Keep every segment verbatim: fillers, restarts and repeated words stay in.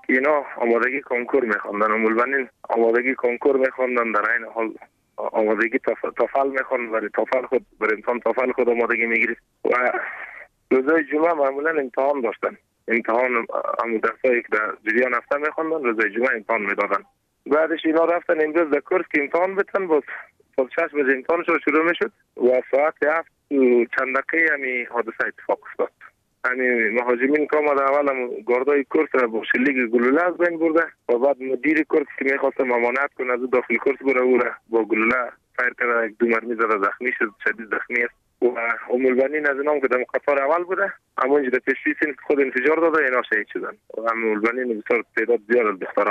که اینا آمادگی کنکور میخواندن. ام البنین آمادگی کنکور میخواندن، در این حال آمادگی توفل میخواندن. برای توفل خود برای امتحان توفل خود آمادگی میگیرید و روزای جمعه معمولا امتحان داشتن. امتحان همون درسایی که در جریان هفته میخواندن روزای جمعه امتحان میدادن. بعدش اینا رفتن امروز در کورس که امتحان بتن. باز صبح شش بجه امتحانشون شروع میشد و ساعت هفت چند دقیقه همی حادثه اتفاق افتاد. یعنی مهاجمین که آمد اول هم گاردای کورس را با شلیک گلوله از بین برده و بعد مدیر کورس که میخواست ممانعت کنه از داخل کورس بره او را با گلوله فایر کرده. یک دو مرمی زده، زخمی شد، شدید زخمی است. و ام البنین از اینام که در قطار اول بوده همونجا در پیشی سین خود انفجار داده اینا شهید شدن. و ام البنین بسیار تعداد زیاد از دخترها.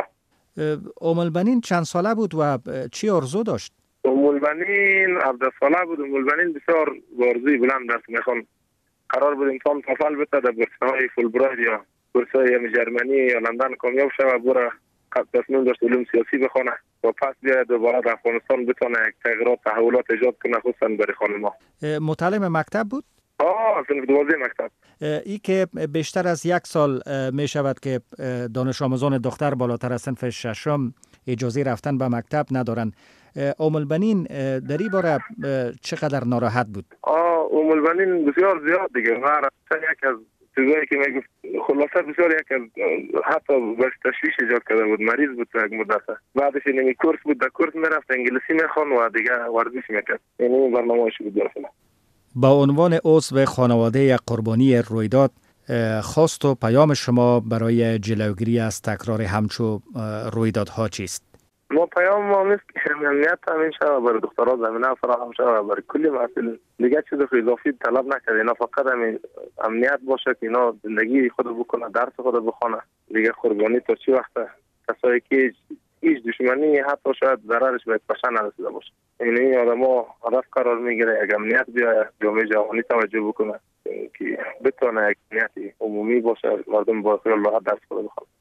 ام البنین چند ساله بود و چی آرزو داشت؟ ام البنین هفده ساله بود. ام البنین بسیار آرزوی بلند داشت. میخوان قرار بود امتحان توفل بده در بورس‌های فولبرایت یا بورس‌های جرمنی یا لندن کامیاب شه و بره. تصمیم داشت علوم سیاسی بخونه و پس بیاید دوباره در افغانستان بتونه یک تغییرات تحولات ایجاد کنه، خصوصا برای خانم‌ها. متعلم مکتب بود؟ آه صنف دوازده مکتب. ای که بیشتر از یک سال می شود که دانش آموزان دختر بالاتر از صنف ششم اجازه رفتن به مکتب ندارن. ام البنین در این باره چقدر ناراحت بود؟ آه ام البنین بسیار زیاد دیگه. و یک از چیزایی که میگفت خلاصه بسیار یک از حتی بس تشویش ایجاد کرده بود. مریض بود یک مدت. بعدش اینمی کورس بود، در کورس میرفت انگلیسی میخوان و دیگه ورزش میکرد. یعنی برنامه‌اش بود درسته. با عنوان عضو خانواده قربانی رویداد، خواست و پیام شما برای جلوگیری از تکرار همچو رویدادها چیست؟ ما پیام ما نیست که امنیت تامین شود برای دخترها، زمینه فراهم شود برای کلی مسئله. دیگه چیز اضافی طلب نکرده. اینا فقط همین امنیت باشه که اینا زندگی خود بکنه، درس خود بخونه. دیگه قربانی تا چی وقته؟ کسایی که هیچ دشمنی حتی شاید ضررش به پشن نرسیده باشه. این این آدم‌ها هدف قرار میگیره یک امنیت بیاید، جامعه جهانی توجه بکنه که بتونه یک امنیت عمومی باشه، مردم با خیال راحت درس خود بخونه.